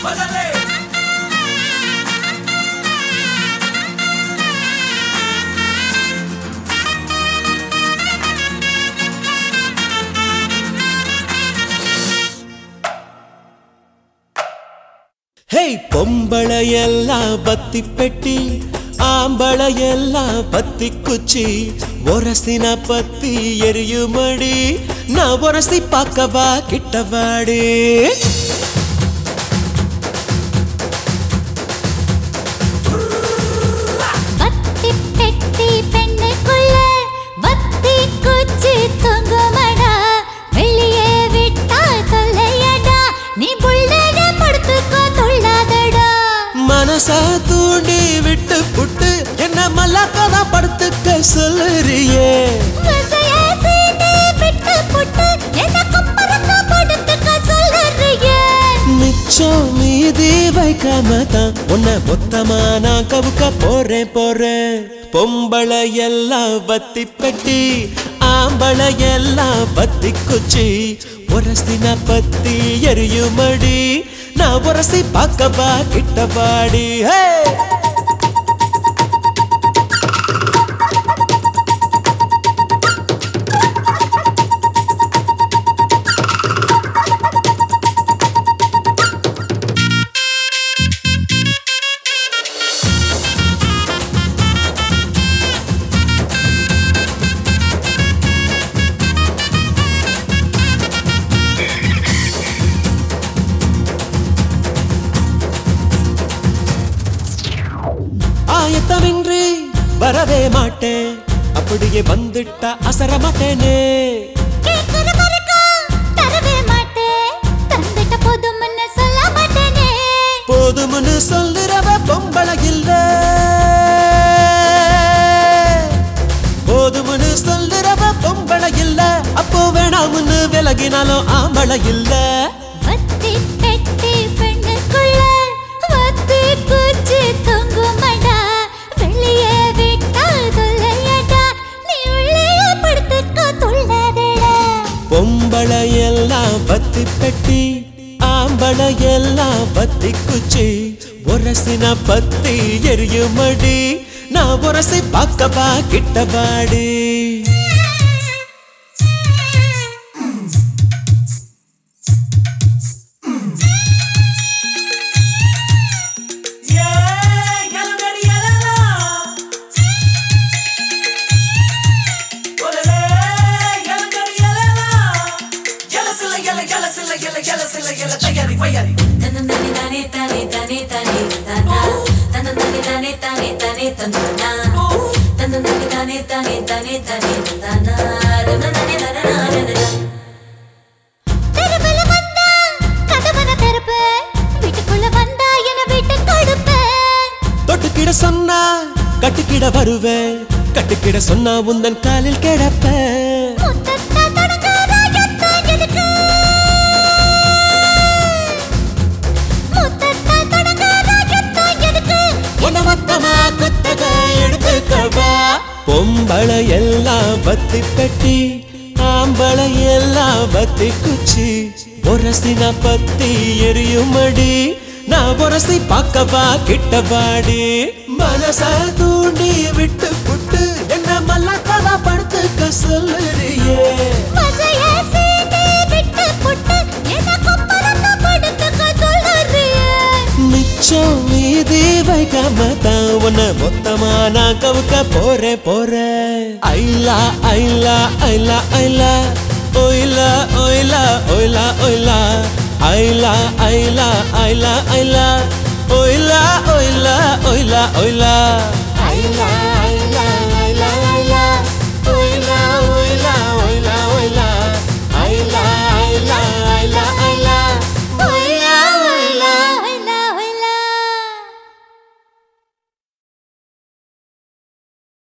ஹே பொம்பளையெல்லாம் பத்தி பெட்டி ஆம்பளையெல்லாம் பத்தி குச்சி ஒரசின பத்தி எரியுமடி நான் ஒரசி பார்க்கவா கிட்டவாடி மனசா தூண்டி விட்டு புட்டு என்ன மல்லாக்கதா படுத்துக்க சொல்லுறியே மிச்சம் மீதி வைக்காம தான் உன்னை மொத்தமா நான் கவுக்க போறேன் பொம்பளையெல்லாம் பத்தி பெட்டி ஆம்பளையெல்லாம் பத்தி குச்சி ஒரசின பத்தி எரியுமடி நான் ஒரசி பார்க்கவா கிட்டவாடி ஆயத்தமின்றி வரவே மாட்டேன் அப்படியே வந்துட்டா அசர மாட்டேனே போதும்னு சொல்லுறவ பொம்பளை இல்ல போதும்னு சொல்லுறவ பொம்பளை இல்ல அப்போ வேணாம்னு விலகினாலும் ஆம்பளை இல்ல பொம்பளையெல்லாம் பத்தி பெட்டி ஆம்பளையெல்லாம் பத்தி குச்சி ஒரசின பத்தி எரியுமடி நான் ஒரசி பார்க்கவா கிட்டவாடி தொட்டுக்கிட சொன்னா கட்டுக்கிட வருவேன் கட்டுக்கிட சொன்னா உந்தன் காலில் கிடப்பேன் பொம்பளையெல்லாம் பத்தி பெட்டி ஆம்பளையெல்லாம் பத்தி குச்சி ஒரசின பத்தி எரியுமடி நான் ஒரசி பார்க்கவா கிட்டவாடி மனச தூண்டி விட்டு புட்டு என்ன மல்லாக்கதா படுத்துக்க சொல்லுறியே மிச்சம் மீதி வைக்காம தான் உன்னை மொத்தமா நான் கவுக்க போறேன் ஐலா ஐலா ஐலா ஐலா ஓய்லா ஓய்லா ஓய்லா ஓய்லா ஐலா ஐலா ஐலா ஐலா ஓய்லா ஓய்லா ஓய்லா ஓய்லா ஐலா